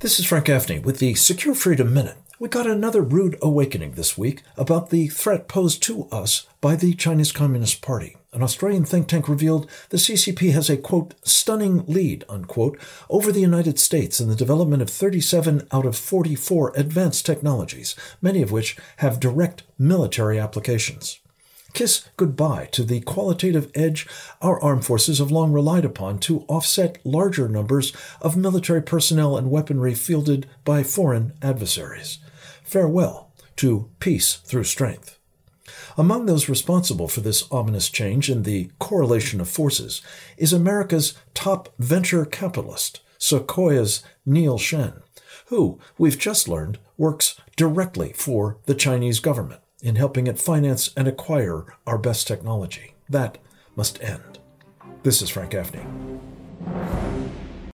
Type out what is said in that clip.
This is Frank Gaffney with the Secure Freedom Minute. We got another rude awakening this week about the threat posed to us by the Chinese Communist Party. An Australian think tank revealed the CCP has a, quote, stunning lead, unquote, over the United States in the development of 37 out of 44 advanced technologies, many of which have direct military applications. Kiss goodbye to the qualitative edge our armed forces have long relied upon to offset larger numbers of military personnel and weaponry fielded by foreign adversaries. Farewell to peace through strength. Among those responsible for this ominous change in the correlation of forces is America's top venture capitalist, Sequoia's Neil Shen, who, we've just learned, works directly for the Chinese government in helping it finance and acquire our best technology. That must end. This is Frank Gaffney.